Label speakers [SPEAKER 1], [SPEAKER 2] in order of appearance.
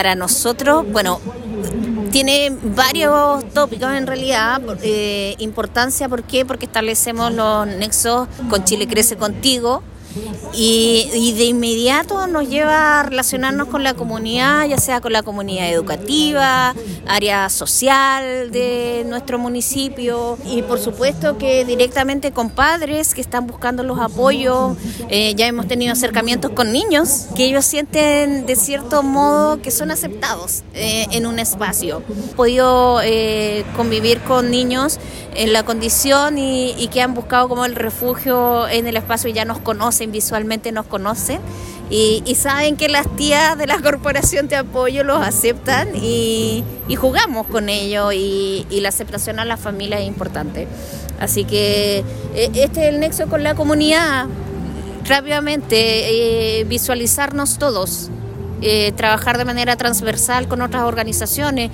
[SPEAKER 1] Para nosotros, bueno, tiene varios tópicos en realidad, importancia, ¿por qué? Porque establecemos los nexos con Chile Crece Contigo y de inmediato nos lleva a relacionarnos con la comunidad, ya sea con la comunidad educativa, área social de nuestro municipio y por supuesto que directamente con padres que están buscando los apoyos. Ya hemos tenido acercamientos con niños que ellos sienten de cierto modo que son aceptados en un espacio. He podido convivir con niños en la condición y que han buscado como el refugio en el espacio y ya nos conocen, visualmente nos conocen y saben que las tías de la corporación de apoyo los aceptan y jugamos con ellos y la aceptación a la familia es importante. Así que este es el nexo con la comunidad, rápidamente visualizarnos todos. Trabajar de manera transversal con otras organizaciones.